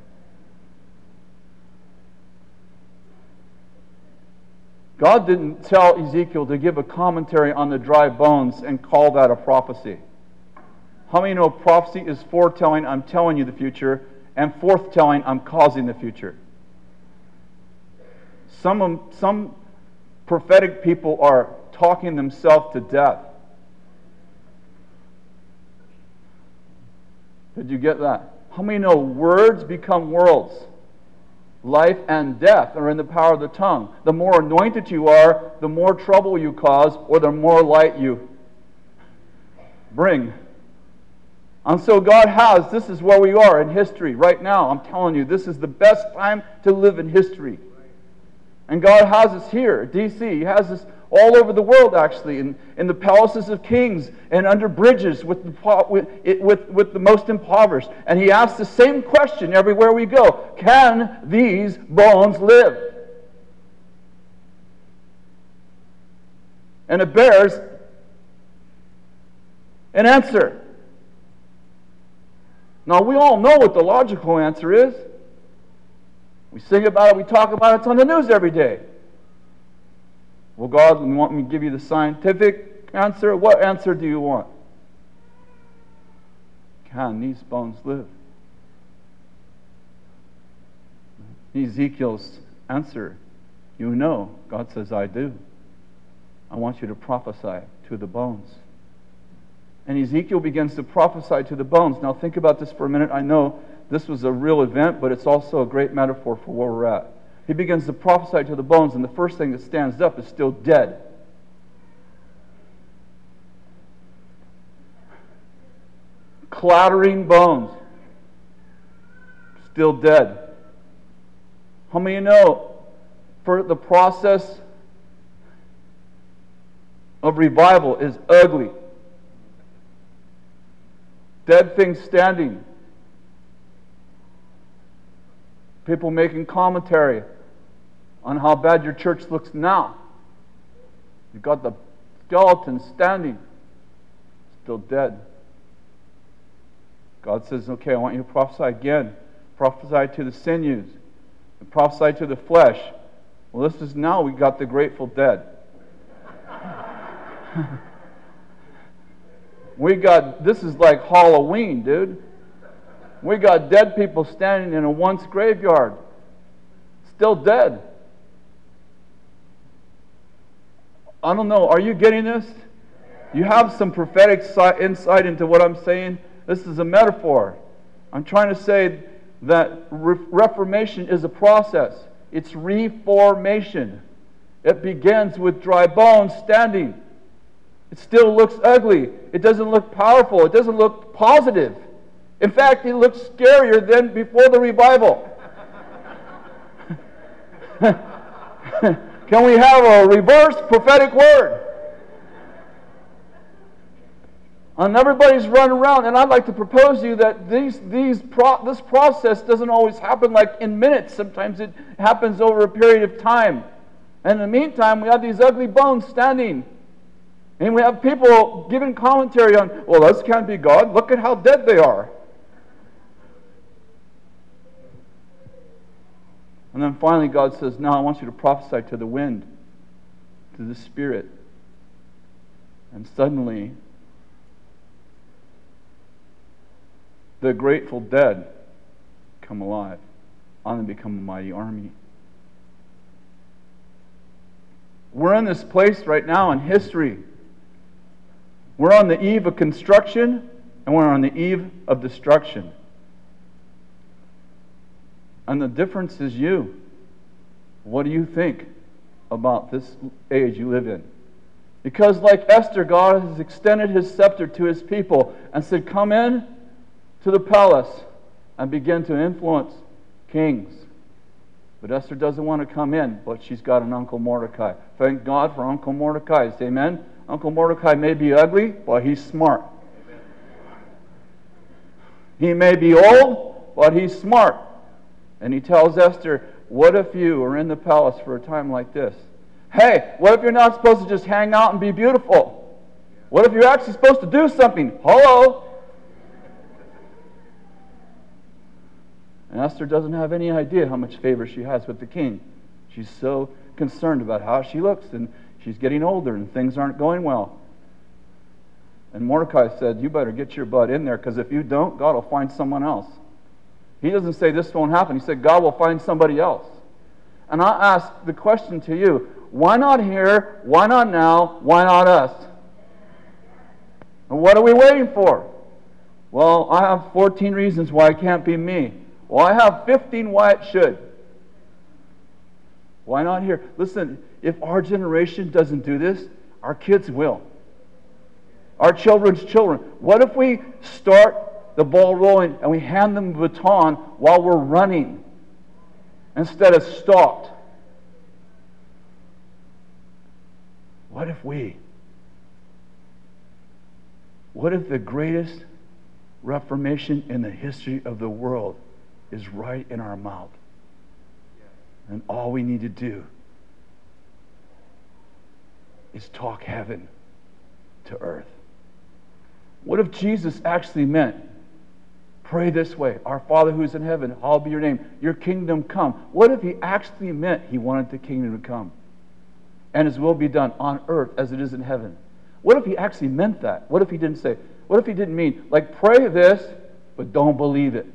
B: God didn't tell Ezekiel to give a commentary on the dry bones and call that a prophecy. How many know prophecy is foretelling, I'm telling you the future, and forthtelling, I'm causing the future? Some prophetic people are talking themselves to death. Did you get that? How many know words become worlds? Life and death are in the power of the tongue. The more anointed you are, the more trouble you cause, or the more light you bring. And so God has, this is where we are in history right now. I'm telling you, this is the best time to live in history. And God has us here, DC. He has us all over the world, actually, in the palaces of kings and under bridges with the most impoverished. And He asks the same question everywhere we go. Can these bones live? And it bears an answer. Now, we all know what the logical answer is. We sing about it, we talk about it, it's on the news every day. Well, God, you want me to give you the scientific answer? What answer do you want? Can these bones live? Ezekiel's answer, you know. God says, I do. I want you to prophesy to the bones. And Ezekiel begins to prophesy to the bones. Now think about this for a minute. I know this was a real event, but it's also a great metaphor for where we're at. He begins to prophesy to the bones, and the first thing that stands up is still dead. Clattering bones. Still dead. How many know for the process of revival is ugly? Dead things standing. People making commentary on how bad your church looks now. You've got the skeleton standing, still dead. God says, okay, I want you to prophesy again. Prophesy to the sinews. And prophesy to the flesh. Well, this is now we got the Grateful Dead. This is like Halloween, dude. We got dead people standing in a once graveyard. Still dead. I don't know, are you getting this? You have some prophetic insight into what I'm saying? This is a metaphor. I'm trying to say that reformation is a process. It's reformation. It begins with dry bones standing. It still looks ugly. It doesn't look powerful. It doesn't look positive. In fact, it looks scarier than before the revival. Can we have a reverse prophetic word? And everybody's running around, and I'd like to propose to you that this process doesn't always happen like in minutes. Sometimes it happens over a period of time. And in the meantime, we have these ugly bones standing. And we have people giving commentary on, well, this can't be God. Look at how dead they are. And then finally God says, now I want you to prophesy to the wind, to the Spirit. And suddenly, the grateful dead come alive and become a mighty army. We're in this place right now in history. We're on the eve of construction, and we're on the eve of destruction. And the difference is you. What do you think about this age you live in? Because like Esther, God has extended His scepter to His people and said, come in to the palace and begin to influence kings. But Esther doesn't want to come in, but she's got an Uncle Mordecai. Thank God for Uncle Mordecai. Say amen. Uncle Mordecai may be ugly, but he's smart. Amen. He may be old, but he's smart. And he tells Esther, what if you are in the palace for a time like this? Hey, what if you're not supposed to just hang out and be beautiful? What if you're actually supposed to do something? Hello? And Esther doesn't have any idea how much favor she has with the king. She's so concerned about how she looks, and she's getting older, and things aren't going well. And Mordecai said, you better get your butt in there, because if you don't, God will find someone else. He doesn't say this won't happen. He said God will find somebody else. And I ask the question to you, why not here? Why not now? Why not us? And what are we waiting for? Well, I have 14 reasons why it can't be me. Well, I have 15 why it should. Why not here? Listen, if our generation doesn't do this, our kids will. Our children's children. What if we start the ball rolling and we hand them the baton while we're running instead of stopped? What if the greatest reformation in the history of the world is right in our mouth? And all we need to do is talk heaven to earth. What if Jesus actually meant, pray this way, our Father who is in heaven, hallowed be your name, your kingdom come? What if He actually meant He wanted the kingdom to come and His will be done on earth as it is in heaven? What if He actually meant that? What if He didn't say, what if He didn't mean, like, pray this, but don't believe it?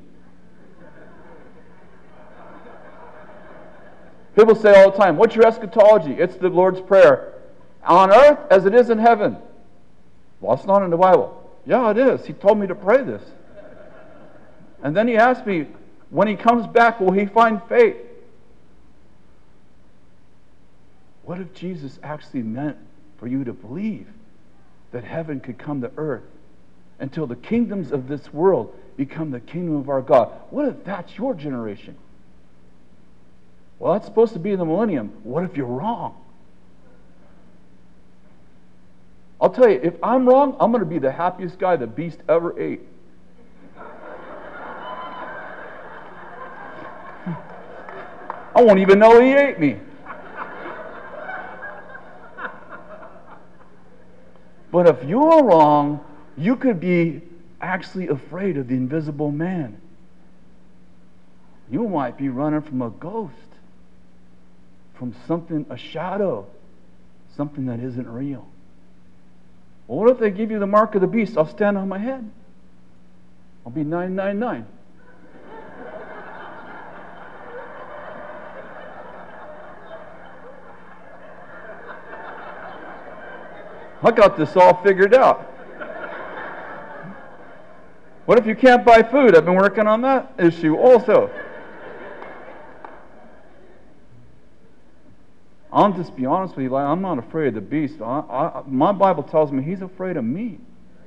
B: People say all the time, what's your eschatology? It's the Lord's Prayer. On earth as it is in heaven. Well, it's not in the Bible. Yeah, it is. He told me to pray this. And then He asked me, when He comes back, will He find faith? What if Jesus actually meant for you to believe that heaven could come to earth until the kingdoms of this world become the kingdom of our God? What if that's your generation? Well, that's supposed to be in the millennium. What if you're wrong? I'll tell you, if I'm wrong, I'm going to be the happiest guy the beast ever ate. I won't even know he ate me. But if you're wrong, you could be actually afraid of the invisible man. You might be running from a ghost, from something, a shadow, something that isn't real. Well, what if they give you the mark of the beast? I'll stand on my head. I'll be 999. I got this all figured out. What if you can't buy food? I've been working on that issue also. I'll just be honest with you, I'm not afraid of the beast. My Bible tells me he's afraid of me.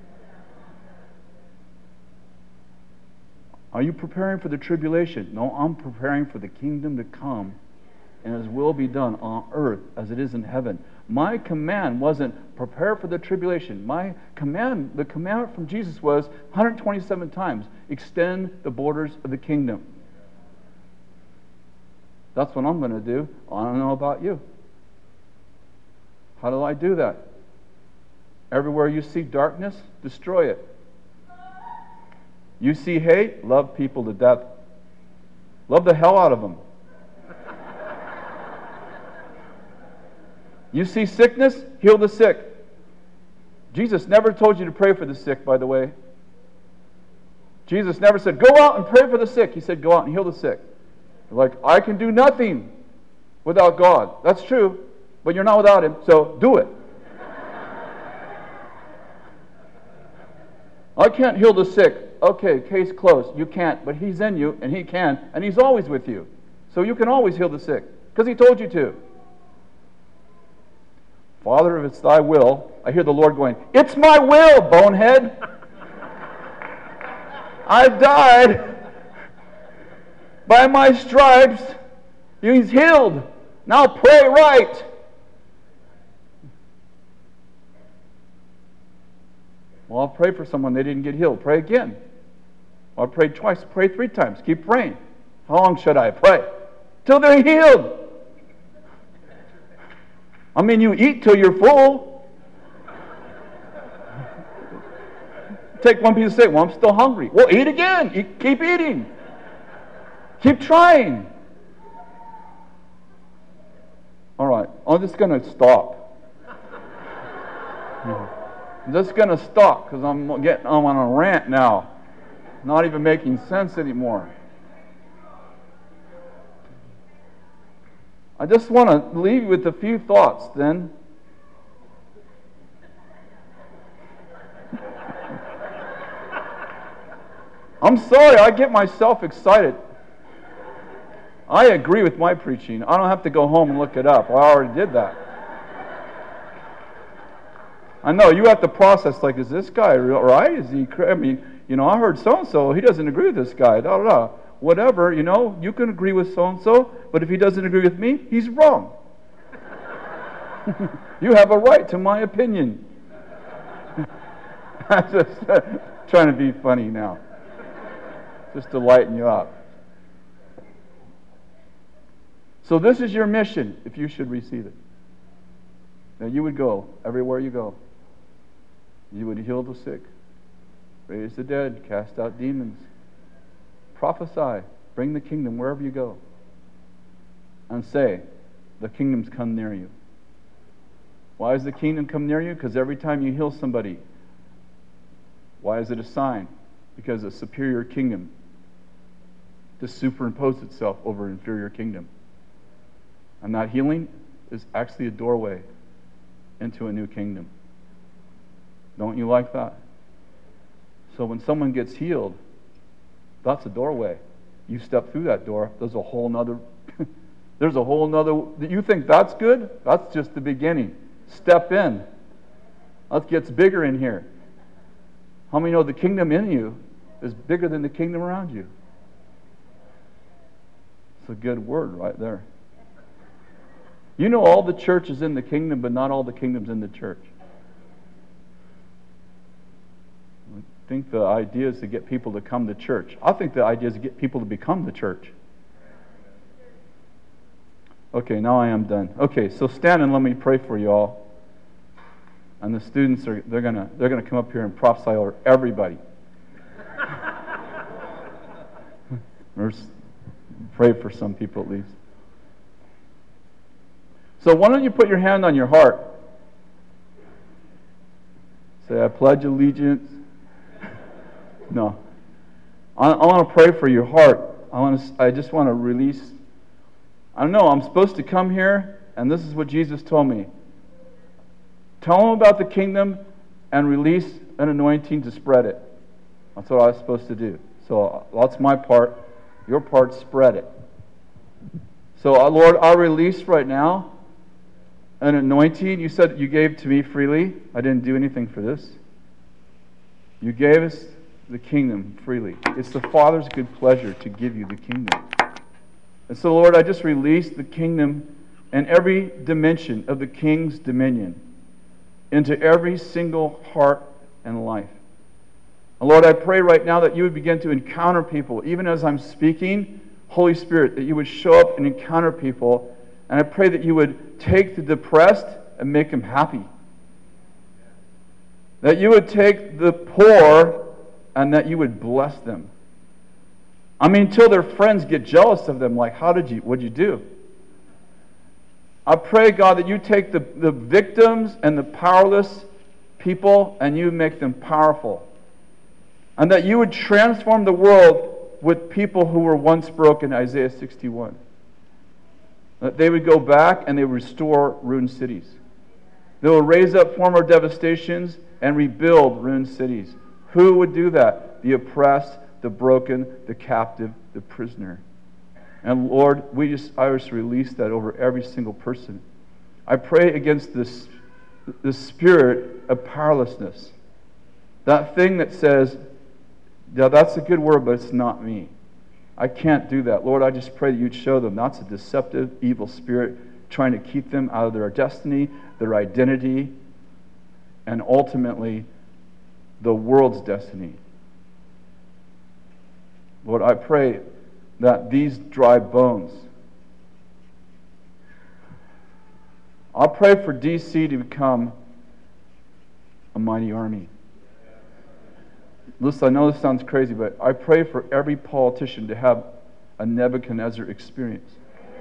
B: Are you preparing for the tribulation? No, I'm preparing for the kingdom to come and His will be done on earth as it is in heaven. My command wasn't prepare for the tribulation. The commandment from Jesus was 127 times, extend the borders of the kingdom. That's what I'm going to do. I don't know about you. How do I do that? Everywhere you see darkness, destroy it. You see hate, love people to death. Love the hell out of them. You see sickness, heal the sick. Jesus never told you to pray for the sick, by the way. Jesus never said, go out and pray for the sick. He said, go out and heal the sick. Like, I can do nothing without God. That's true, but you're not without Him, so do it. I can't heal the sick. Okay, case closed. You can't, but He's in you, and He can, and He's always with you. So you can always heal the sick, because He told you to. Father, if it's Thy will, I hear the Lord going, it's my will, bonehead. I've died. By my stripes, He's healed. Now pray right. Well, I'll pray for someone, they didn't get healed. Pray again. Well, I prayed twice. Pray 3 times. Keep praying. How long should I pray? Till they're healed. I mean, you eat till you're full. Take one piece of steak. Well, I'm still hungry. Well, eat again. Keep eating. Keep trying. All right. I'm just going to stop. I'm just going to stop because I'm on a rant now. Not even making sense anymore. I just want to leave you with a few thoughts then. I'm sorry, I get myself excited. I agree with my preaching. I don't have to go home and look it up. I already did that. I know, you have to process, like, is this guy right? Is he, I mean, I heard so-and-so, he doesn't agree with this guy, da-da-da. Whatever, you can agree with so-and-so, but if he doesn't agree with me, he's wrong. You have a right to my opinion. I'm just trying to be funny now, just to lighten you up. So this is your mission, if you should receive it. Now you would go everywhere you go. You would heal the sick, raise the dead, cast out demons, prophesy, bring the kingdom wherever you go, and say, the kingdom's come near you. Why does the kingdom come near you? Because every time you heal somebody, why is it a sign? Because a superior kingdom to superimpose itself over an inferior kingdom. And that healing is actually a doorway into a new kingdom. Don't you like that? So when someone gets healed, that's a doorway. You step through that door, there's a whole nother, you think that's good? That's just the beginning. Step in. That gets bigger in here. How many know the kingdom in you is bigger than the kingdom around you? It's a good word right there. You know all the church is in the kingdom, but not all the kingdom's in the church. I think the idea is to get people to come to church. I think the idea is to get people to become the church. Okay, now I am done. Okay, so stand and let me pray for you all. And the students they're gonna come up here and prophesy over everybody. Pray for some people at least. So why don't you put your hand on your heart? Say, I pledge allegiance. No. I want to pray for your heart. I just want to release. I don't know, I'm supposed to come here, and this is what Jesus told me. Tell them about the kingdom and release an anointing to spread it. That's what I was supposed to do. So that's my part. Your part, spread it. So, Lord, I release right now an anointing. You said you gave to me freely. I didn't do anything for this. You gave us the kingdom freely. It's the Father's good pleasure to give you the kingdom. And so, Lord, I just release the kingdom and every dimension of the king's dominion into every single heart and life. And Lord, I pray right now that you would begin to encounter people. Even as I'm speaking, Holy Spirit, that you would show up and encounter people. And I pray that you would take the depressed and make them happy. That you would take the poor and that you would bless them. I mean, until their friends get jealous of them, like, what'd you do? I pray, God, that you take the victims and the powerless people and you make them powerful. And that you would transform the world with people who were once broken, Isaiah 61. That they would go back and they would restore ruined cities. They will raise up former devastations and rebuild ruined cities. Who would do that? The oppressed, the broken, the captive, the prisoner. And Lord, I just release that over every single person. I pray against the spirit of powerlessness. That thing that says, yeah, that's a good word, but it's not me. I can't do that. Lord, I just pray that you'd show them that's a deceptive, evil spirit trying to keep them out of their destiny, their identity, and ultimately the world's destiny. Lord, I pray that these dry bones, I'll pray for DC to become a mighty army. Listen, I know this sounds crazy, but I pray for every politician to have a Nebuchadnezzar experience.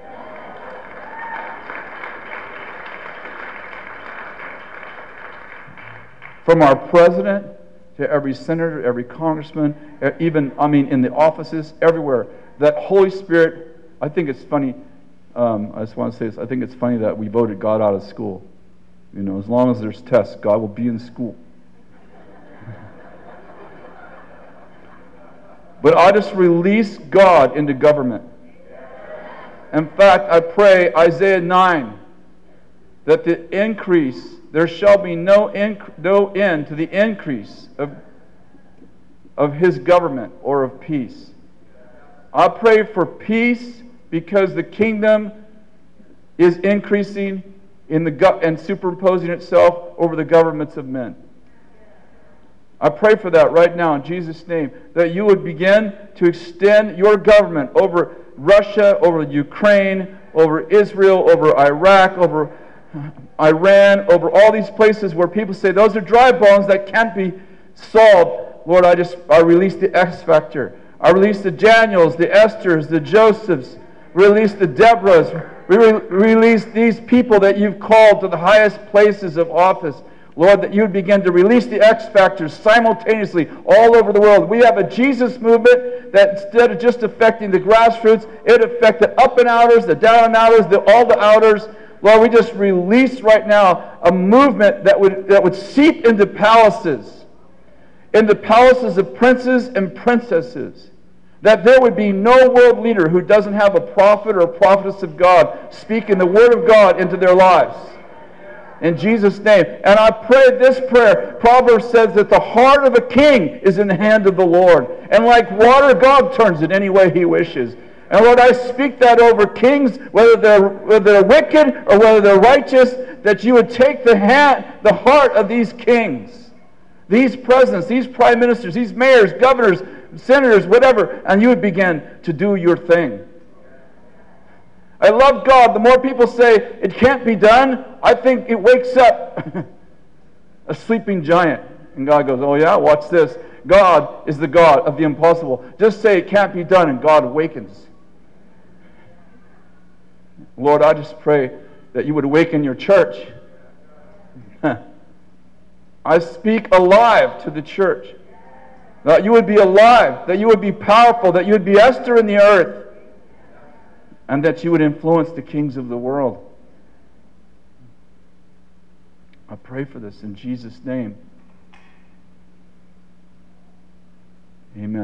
B: From our president to every senator, every congressman, even, in the offices, everywhere. That Holy Spirit, I think it's funny, I just want to say this, I think it's funny that we voted God out of school. As long as there's tests, God will be in school. But I just release God into government. In fact, I pray, Isaiah 9, that the increase, there shall be no end to the increase of his government or of peace. I pray for peace because the kingdom is increasing and superimposing itself over the governments of men. I pray for that right now in Jesus' name, that you would begin to extend your government over Russia, over Ukraine, over Israel, over Iraq, over Iran, over all these places where people say those are dry bones that can't be solved. Lord, I release the X factor. I release the Daniels, the Esthers, the Josephs. Release the Deborahs. Release these people that you've called to the highest places of office. Lord, that you would begin to release the X factors simultaneously all over the world. We have a Jesus movement that instead of just affecting the grassroots, it affected up and outers, the down and outers, all the outers. Lord, we just release right now a movement that would seep into palaces of princes and princesses. That there would be no world leader who doesn't have a prophet or a prophetess of God speaking the word of God into their lives. In Jesus' name. And I pray this prayer. Proverbs says that the heart of a king is in the hand of the Lord. And like water, God turns it any way he wishes. And Lord, I speak that over kings, whether they're wicked or whether they're righteous, that you would take the heart of these kings, these presidents, these prime ministers, these mayors, governors, senators, whatever, and you would begin to do your thing. I love God. The more people say it can't be done, I think it wakes up a sleeping giant. And God goes, oh yeah, watch this. God is the God of the impossible. Just say it can't be done and God awakens. Lord, I just pray that you would awaken your church. I speak alive to the church. That you would be alive, that you would be powerful, that you would be Esther in the earth. And that you would influence the kings of the world. I pray for this in Jesus' name. Amen.